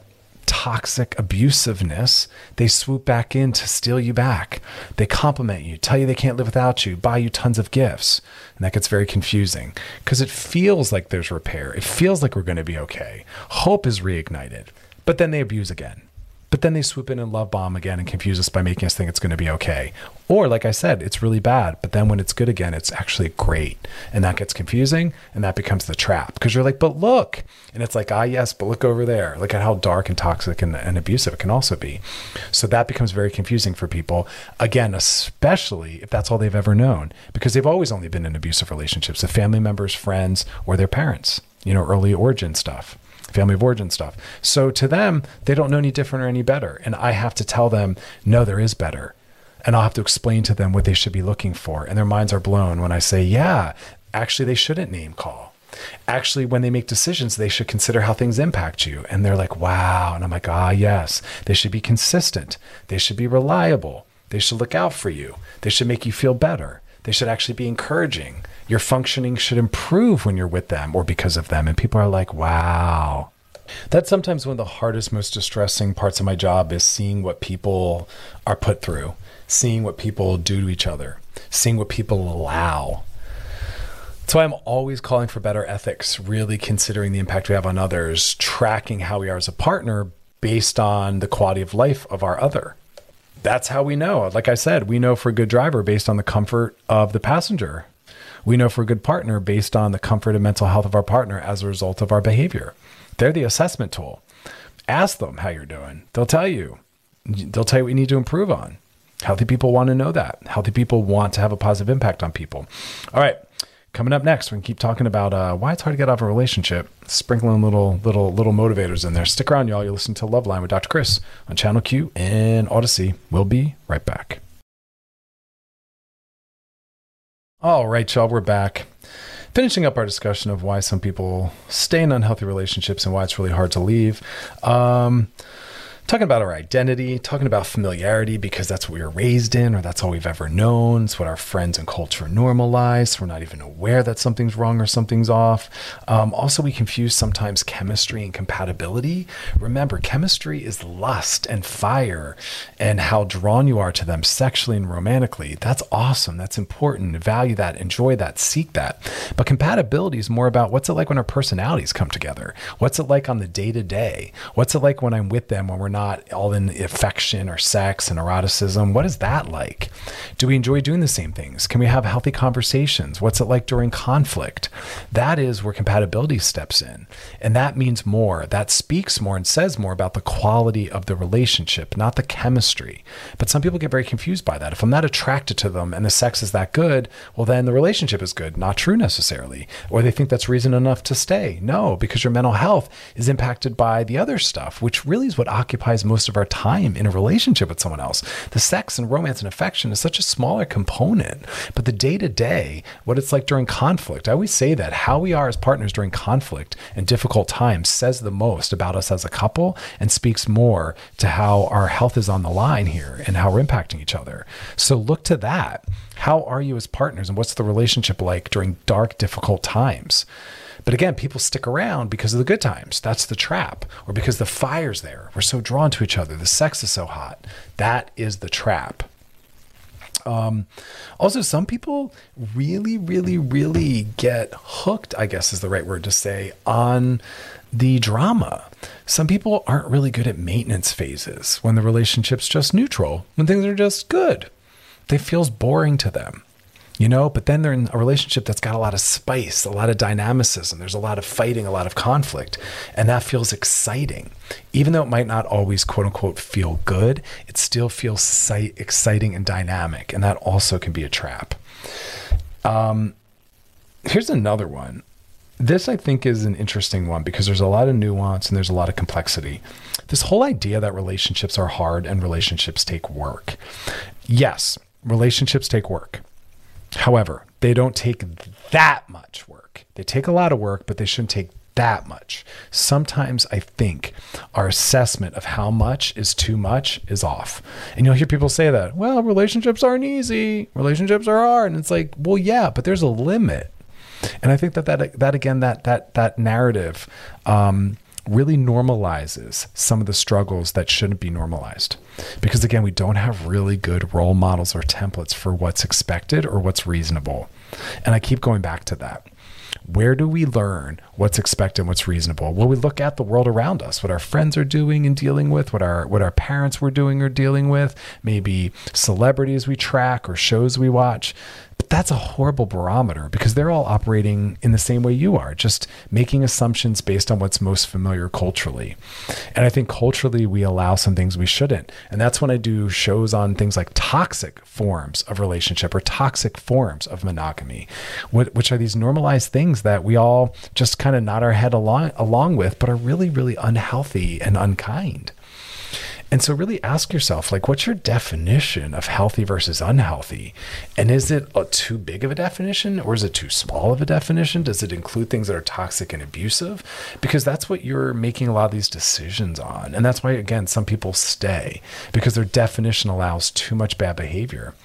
toxic abusiveness, they swoop back in to steal you back. They compliment you, tell you they can't live without you, buy you tons of gifts. And that gets very confusing because it feels like there's repair. It feels like we're going to be okay. Hope is reignited, but then they abuse again. But then they swoop in and love bomb again and confuse us by making us think it's going to be okay. Or like I said, it's really bad, but then when it's good again, it's actually great. And that gets confusing and that becomes the trap because you're like, but look. And it's like, ah, yes, but look over there. Look at how dark and toxic and, and abusive it can also be. So that becomes very confusing for people. Again, especially if that's all they've ever known, because they've always only been in abusive relationships with family members, friends, or their parents, you know, early origin stuff. Family of origin stuff. So to them, they don't know any different or any better. And I have to tell them, no, there is better. And I'll have to explain to them what they should be looking for. And their minds are blown when I say, yeah, actually they shouldn't name call. Actually, when they make decisions, they should consider how things impact you. And they're like, wow. And I'm like, ah, yes, they should be consistent. They should be reliable. They should look out for you. They should make you feel better. They should actually be encouraging. Your functioning should improve when you're with them or because of them. And people are like, wow. That's sometimes one of the hardest, most distressing parts of my job is seeing what people are put through, seeing what people do to each other, seeing what people allow. That's why I'm always calling for better ethics, really considering the impact we have on others, tracking how we are as a partner based on the quality of life of our other. That's how we know. Like I said, we know if we're a good driver based on the comfort of the passenger. We know if we're a good partner based on the comfort and mental health of our partner as a result of our behavior. They're the assessment tool. Ask them how you're doing. They'll tell you. They'll tell you what you need to improve on. Healthy people want to know that. Healthy people want to have a positive impact on people. All right. Coming up next, we can keep talking about uh, why it's hard to get out of a relationship, sprinkling little, little, little motivators in there. Stick around, y'all. You're listening to Loveline with Doctor Chris on Channel Q and Odyssey. We'll be right back. All right, y'all, we're back. Finishing up our discussion of why some people stay in unhealthy relationships and why it's really hard to leave. Um, talking about our identity, talking about familiarity because that's what we were raised in or that's all we've ever known. It's what our friends and culture normalize. We're not even aware that something's wrong or something's off. Um, also, we confuse sometimes chemistry and compatibility. Remember, chemistry is lust and fire and how drawn you are to them sexually and romantically. That's awesome. That's important. Value that. Enjoy that. Seek that. But compatibility is more about what's it like when our personalities come together? What's it like on the day-to-day? What's it like when I'm with them when we're not all in affection or sex and eroticism? What is that like? Do we enjoy doing the same things? Can we have healthy conversations? What's it like during conflict? That is where compatibility steps in. And that means more. That speaks more and says more about the quality of the relationship, not the chemistry. But some people get very confused by that. If I'm not attracted to them and the sex is that good, well, then the relationship is good. Not true necessarily. Or they think that's reason enough to stay. No, because your mental health is impacted by the other stuff, which really is what occupies most of our time in a relationship with someone else. The sex and romance and affection is such a smaller component, but the day-to-day, what it's like during conflict, I always say that how we are as partners during conflict and difficult times says the most about us as a couple and speaks more to how our health is on the line here and how we're impacting each other. So look to that. How are you as partners and what's the relationship like during dark, difficult times? But again, people stick around because of the good times. That's the trap. Or because the fire's there. We're so drawn to each other. The sex is so hot. That is the trap. Um, also, some people really, really, really get hooked, I guess is the right word to say, on the drama. Some people aren't really good at maintenance phases when the relationship's just neutral, when things are just good. It feels boring to them, you know, but then they're in a relationship that's got a lot of spice, a lot of dynamicism. There's a lot of fighting, a lot of conflict, and that feels exciting. Even though it might not always, quote unquote, feel good, it still feels sight, exciting and dynamic. And that also can be a trap. Um, here's another one. This, I think, is an interesting one because there's a lot of nuance and there's a lot of complexity. This whole idea that relationships are hard and relationships take work. Yes, relationships take work. However, they don't take that much work. They take a lot of work, but they shouldn't take that much. Sometimes I think our assessment of how much is too much is off. And you'll hear people say that, well, relationships aren't easy. Relationships are hard. And it's like, well, yeah, but there's a limit. And I think that that, that again, that, that, that narrative um, really normalizes some of the struggles that shouldn't be normalized. Because again, we don't have really good role models or templates for what's expected or what's reasonable. And I keep going back to that. Where do we learn what's expected and what's reasonable? Well, we look at the world around us, what our friends are doing and dealing with, what our what our parents were doing or dealing with, maybe celebrities we track or shows we watch. But that's a horrible barometer because they're all operating in the same way you are, just making assumptions based on what's most familiar culturally. And I think culturally we allow some things we shouldn't. And that's when I do shows on things like toxic forms of relationship or toxic forms of monogamy, which are these normalized things that we all just kind of nod our head along, along with, but are really, really unhealthy and unkind. And so really ask yourself, like, what's your definition of healthy versus unhealthy? And is it a too big of a definition or is it too small of a definition? Does it include things that are toxic and abusive? Because that's what you're making a lot of these decisions on. And that's why, again, some people stay because their definition allows too much bad behavior.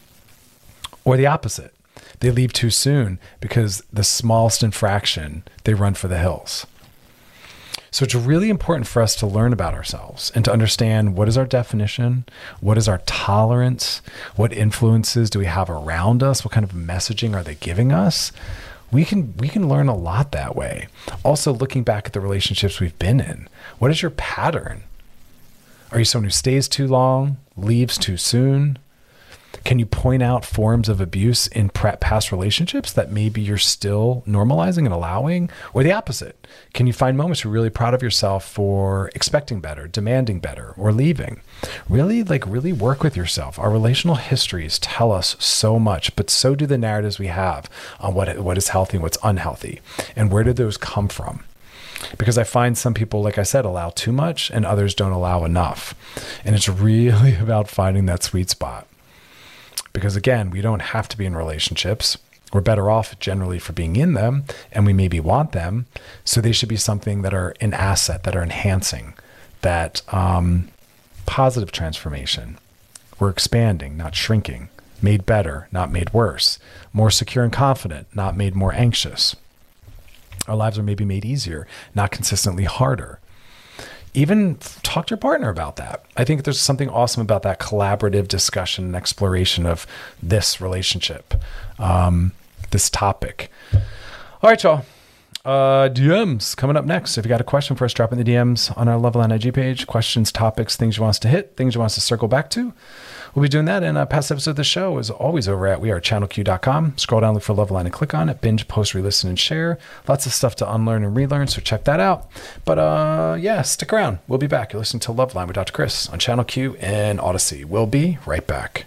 Or the opposite. They leave too soon because the smallest infraction, they run for the hills. So it's really important for us to learn about ourselves and to understand what is our definition, what is our tolerance, what influences do we have around us, what kind of messaging are they giving us. We can we can learn a lot that way. Also, looking back at the relationships we've been in, what is your pattern? Are you someone who stays too long, leaves too soon? Can you point out forms of abuse in past relationships that maybe you're still normalizing and allowing? Or the opposite? Can you find moments you're really proud of yourself for expecting better, demanding better, or leaving? Really, like really work with yourself. Our relational histories tell us so much, but so do the narratives we have on what, what is healthy and what's unhealthy. And where did those come from? Because I find some people, like I said, allow too much and others don't allow enough. And it's really about finding that sweet spot. Because again, we don't have to be in relationships. We're better off generally for being in them, and we maybe want them. So they should be something that are an asset, that are enhancing, that um, positive transformation. We're expanding, not shrinking. Made better, not made worse. More secure and confident, not made more anxious. Our lives are maybe made easier, not consistently harder. Even talk to your partner about that. I think there's something awesome about that collaborative discussion and exploration of this relationship, um, this topic. All right, y'all. Uh, D Ms coming up next. If you got a question for us, drop in the D Ms on our Loveline I G page. Questions, topics, things you want us to hit, things you want us to circle back to. We'll be doing that in a past episode of the show is always over at we are channel q dot com. Scroll down, look for Loveline and click on it. Binge, post, re-listen, and share. Lots of stuff to unlearn and relearn, so check that out. But uh, yeah, stick around. We'll be back. You're listening to Loveline with Doctor Chris on Channel Q and Odyssey. We'll be right back.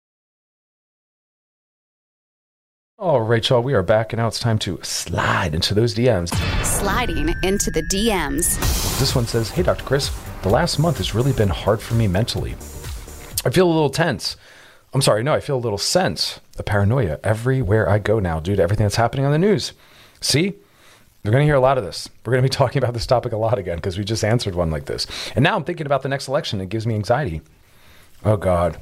All right, y'all, we are back, and now it's time to slide into those D Ms. Sliding into the D Ms. This one says, hey, Doctor Chris, the last month has really been hard for me mentally. I feel a little tense. I'm sorry, no, I feel a little sense of paranoia everywhere I go now due to everything that's happening on the news. See, you're going to hear a lot of this. We're going to be talking about this topic a lot again because we just answered one like this. And now I'm thinking about the next election. It gives me anxiety. Oh, God.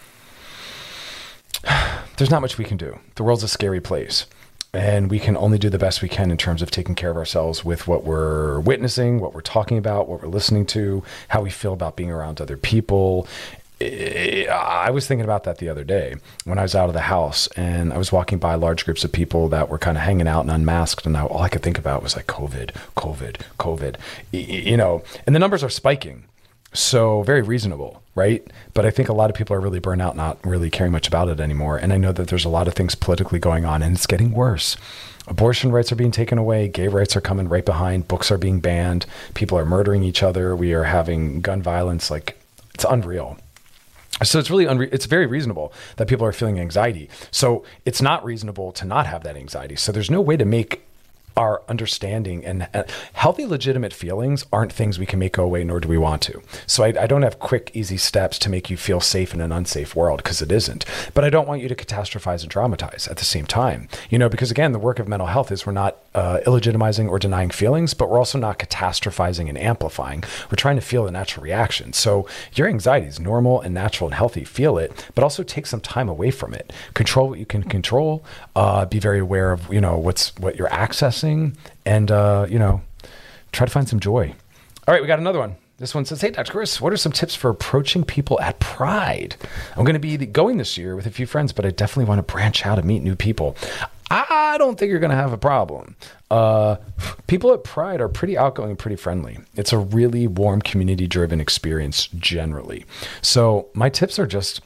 There's not much we can do. The world's a scary place. And we can only do the best we can in terms of taking care of ourselves with what we're witnessing, what we're talking about, what we're listening to, how we feel about being around other people. I was thinking about that the other day when I was out of the house and I was walking by large groups of people that were kind of hanging out and unmasked. And I, all I could think about was like COVID, COVID, COVID, you know, and the numbers are spiking. So very reasonable, right? But I think a lot of people are really burnt out, not really caring much about it anymore. And I know that there's a lot of things politically going on and it's getting worse. Abortion rights are being taken away. Gay rights are coming right behind. Books are being banned. People are murdering each other. We are having gun violence. Like, it's unreal. So it's really, unre- it's very reasonable that people are feeling anxiety. So it's not reasonable to not have that anxiety. So there's no way to make our understanding and uh, healthy, legitimate feelings aren't things we can make go away, nor do we want to. So I, I don't have quick, easy steps to make you feel safe in an unsafe world, because it isn't. But I don't want you to catastrophize and dramatize at the same time, you know, because again, the work of mental health is we're not uh, illegitimizing or denying feelings, but we're also not catastrophizing and amplifying. We're trying to feel the natural reaction. So your anxiety is normal and natural and healthy. Feel it, but also take some time away from it. Control what you can control. Uh, be very aware of, you know, what's what you're accessing. And, uh, you know, try to find some joy. All right, we got another one. This one says, hey, Doctor Chris, what are some tips for approaching people at Pride? I'm going to be going this year with a few friends, but I definitely want to branch out and meet new people. I don't think you're going to have a problem. Uh, people at Pride are pretty outgoing and pretty friendly. It's a really warm, community-driven experience generally. So my tips are just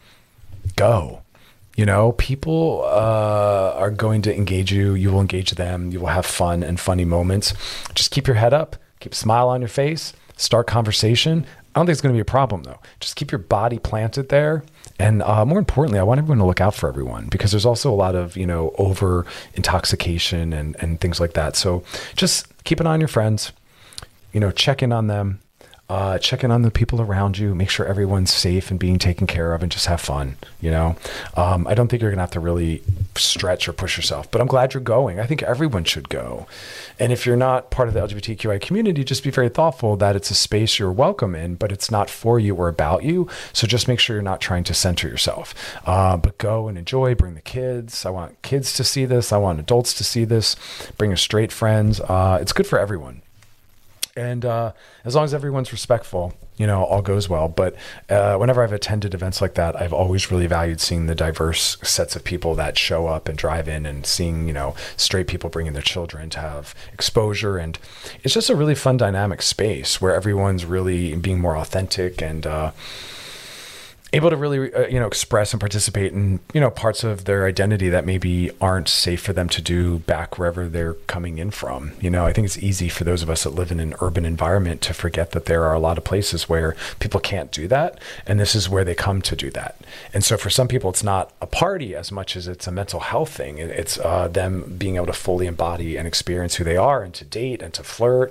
go. You know, people uh, are going to engage you. You will engage them. You will have fun and funny moments. Just keep your head up. Keep a smile on your face. Start conversation. I don't think it's going to be a problem, though. Just keep your body planted there. And uh, more importantly, I want everyone to look out for everyone, because there's also a lot of, you know, over intoxication and, and things like that. So just keep an eye on your friends, you know, check in on them. Uh, check in on the people around you, make sure everyone's safe and being taken care of, and just have fun, you know? Um, I don't think you're going to have to really stretch or push yourself, but I'm glad you're going. I think everyone should go. And if you're not part of the L G B T Q I community, just be very thoughtful that it's a space you're welcome in, but it's not for you or about you. So just make sure you're not trying to center yourself. Uh, but go and enjoy, bring the kids. I want kids to see this. I want adults to see this. Bring your straight friends. Uh, it's good for everyone. And uh, as long as everyone's respectful, you know, all goes well. But uh, whenever I've attended events like that, I've always really valued seeing the diverse sets of people that show up and drive in, and seeing, you know, straight people bringing their children to have exposure. And it's just a really fun, dynamic space where everyone's really being more authentic and uh, able to really, uh, you know, express and participate in, you know, parts of their identity that maybe aren't safe for them to do back wherever they're coming in from. You know, I think it's easy for those of us that live in an urban environment to forget that there are a lot of places where people can't do that. And this is where they come to do that. And so for some people, it's not a party as much as it's a mental health thing. It's uh, them being able to fully embody and experience who they are, and to date and to flirt.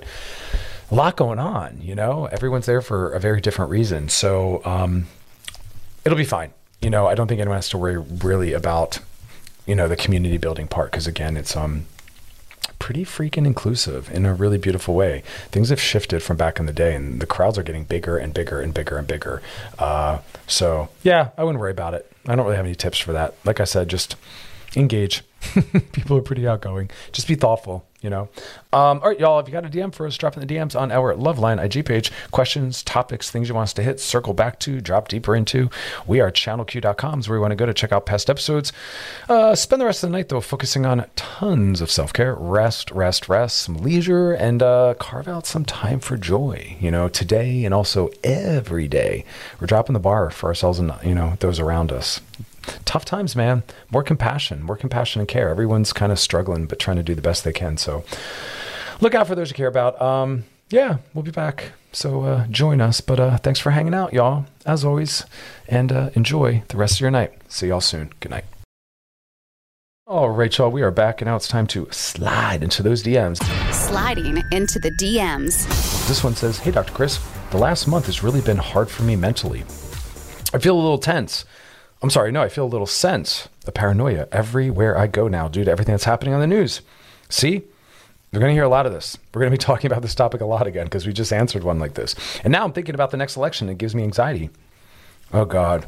A lot going on, you know, everyone's there for a very different reason. So, um, it'll be fine. You know, I don't think anyone has to worry really about, you know, the community building part, because again, it's um pretty freaking inclusive in a really beautiful way. Things have shifted from back in the day, and the crowds are getting bigger and bigger and bigger and bigger. Uh, so yeah, I wouldn't worry about it. I don't really have any tips for that. Like I said, just engage. People are pretty outgoing. Just be thoughtful, you know. Um, all right, y'all, if you got a D M for us, drop in the D Ms on our Loveline I G page. Questions, topics, things you want us to hit, circle back to, drop deeper into. We are channel q dot com is where you want to go to check out past episodes. Uh, spend the rest of the night, though, focusing on tons of self-care, rest, rest, rest, some leisure, and uh, carve out some time for joy, you know, today and also every day. We're dropping the bar for ourselves and, you know, those around us. Tough times, man. More compassion, more compassion and care. Everyone's kind of struggling, but trying to do the best they can. So look out for those you care about. Um, yeah, we'll be back. So uh, join us. But uh, thanks for hanging out, y'all, as always. And uh, enjoy the rest of your night. See y'all soon. Good night. All right, y'all, we are back, and now it's time to slide into those D Ms. Sliding into the D Ms. This one says, hey, Doctor Chris, the last month has really been hard for me mentally. I feel a little tense. I'm sorry, no, I feel a little sense of paranoia everywhere I go now due to everything that's happening on the news. See, we're going to hear a lot of this. We're going to be talking about this topic a lot again, because we just answered one like this. And now I'm thinking about the next election. It gives me anxiety. Oh, God.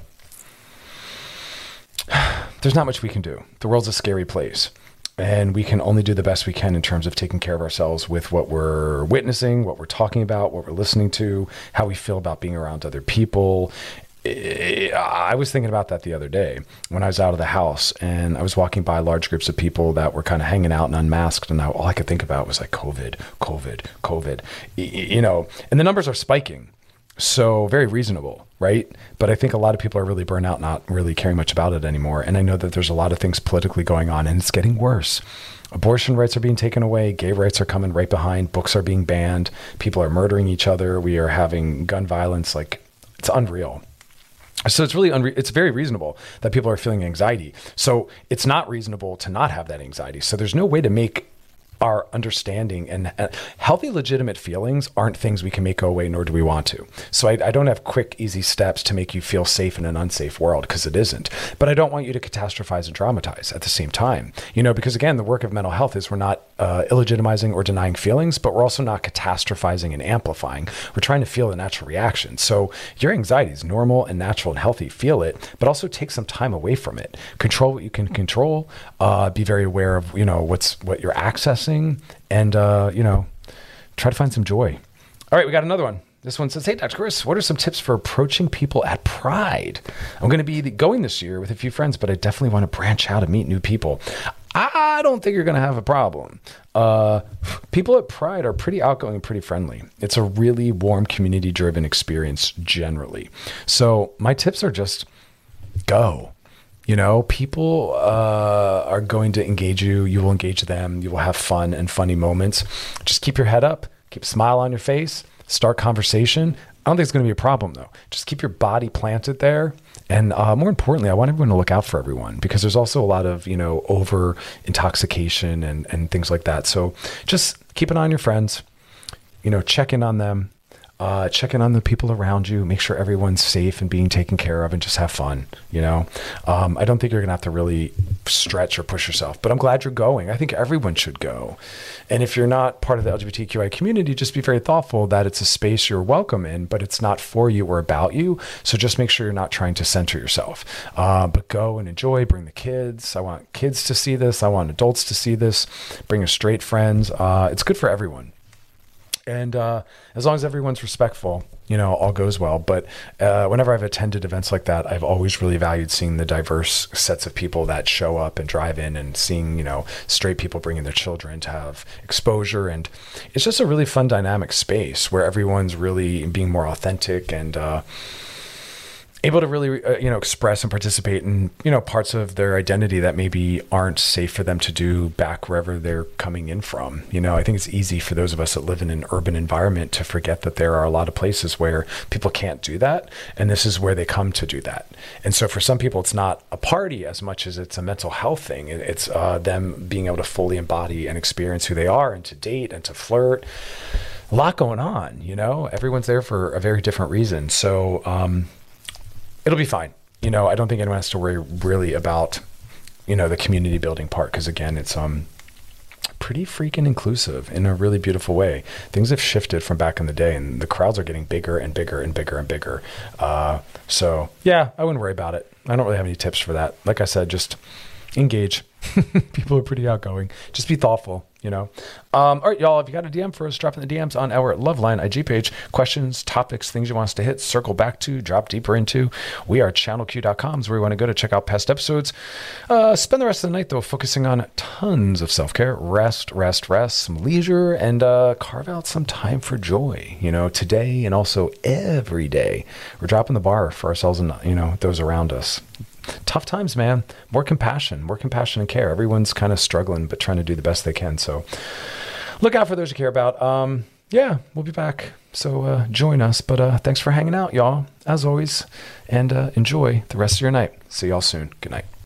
There's not much we can do. The world's a scary place. And we can only do the best we can in terms of taking care of ourselves with what we're witnessing, what we're talking about, what we're listening to, how we feel about being around other people. I was thinking about that the other day when I was out of the house and I was walking by large groups of people that were kind of hanging out and unmasked. And I, all I could think about was like COVID, COVID, COVID, you know, and the numbers are spiking. So very reasonable, right? But I think a lot of people are really burnt out, not really caring much about it anymore. And I know that there's a lot of things politically going on and it's getting worse. Abortion rights are being taken away. Gay rights are coming right behind. Books are being banned. People are murdering each other. We are having gun violence. Like, it's unreal. So it's really, unre- it's very reasonable that people are feeling anxiety. So it's not reasonable to not have that anxiety. So there's no way to make our understanding and uh, healthy, legitimate feelings aren't things we can make go away, nor do we want to. So I, I don't have quick, easy steps to make you feel safe in an unsafe world, because it isn't. But I don't want you to catastrophize and dramatize at the same time, you know, because again, the work of mental health is we're not uh, illegitimizing or denying feelings, but we're also not catastrophizing and amplifying. We're trying to feel the natural reaction. So your anxiety is normal and natural and healthy. Feel it, but also take some time away from it. Control what you can control. Uh, be very aware of, you know, what's what you're accessing. And, uh, you know, try to find some joy. All right, we got another one. This one says, hey, Doctor Chris, what are some tips for approaching people at Pride? I'm going to be going this year with a few friends, but I definitely want to branch out and meet new people. I don't think you're going to have a problem. Uh, people at Pride are pretty outgoing and pretty friendly. It's a really warm, community-driven experience generally. So my tips are just go. You know, people uh, are going to engage you. You will engage them. You will have fun and funny moments. Just keep your head up. Keep a smile on your face. Start conversation. I don't think it's going to be a problem, though. Just keep your body planted there. And uh, more importantly, I want everyone to look out for everyone, because there's also a lot of, you know, over intoxication and, and things like that. So just keep an eye on your friends, you know, check in on them. Uh, check in on the people around you, make sure everyone's safe and being taken care of, and just have fun, you know? Um, I don't think you're going to have to really stretch or push yourself, but I'm glad you're going. I think everyone should go. And if you're not part of the L G B T Q I community, just be very thoughtful that it's a space you're welcome in, but it's not for you or about you. So just make sure you're not trying to center yourself. Uh, but go and enjoy, bring the kids. I want kids to see this. I want adults to see this. Bring your straight friends. Uh, it's good for everyone. And uh, as long as everyone's respectful, you know, all goes well. But uh, whenever I've attended events like that, I've always really valued seeing the diverse sets of people that show up and drive in, and seeing, you know, straight people bringing their children to have exposure. And it's just a really fun, dynamic space where everyone's really being more authentic and uh, able to really, uh, you know, express and participate in, you know, parts of their identity that maybe aren't safe for them to do back wherever they're coming in from. You know, I think it's easy for those of us that live in an urban environment to forget that there are a lot of places where people can't do that. And this is where they come to do that. And so for some people, it's not a party as much as it's a mental health thing. It's uh, them being able to fully embody and experience who they are, and to date and to flirt. A lot going on, you know, everyone's there for a very different reason. So, um, it'll be fine. You know, I don't think anyone has to worry really about, you know, the community building part. Cause again, it's, um, pretty freaking inclusive in a really beautiful way. Things have shifted from back in the day, and the crowds are getting bigger and bigger and bigger and bigger. Uh, so yeah, I wouldn't worry about it. I don't really have any tips for that. Like I said, just engage. People are pretty outgoing. Just be thoughtful, you know? Um, all right, y'all, if you got a D M for us, drop in the D Ms on our Loveline I G page. Questions, topics, things you want us to hit, circle back to, drop deeper into. We are channel q dot com is where you want to go to check out past episodes. Uh, spend the rest of the night, though, focusing on tons of self-care, rest, rest, rest, some leisure, and uh, carve out some time for joy, you know, today and also every day. We're dropping the bar for ourselves and, you know, those around us. Tough times, man. More compassion, more compassion and care. Everyone's kind of struggling, but trying to do the best they can. So look out for those you care about. Um, yeah, we'll be back. So uh, join us. But uh, thanks for hanging out, y'all, as always. And uh, enjoy the rest of your night. See y'all soon. Good night.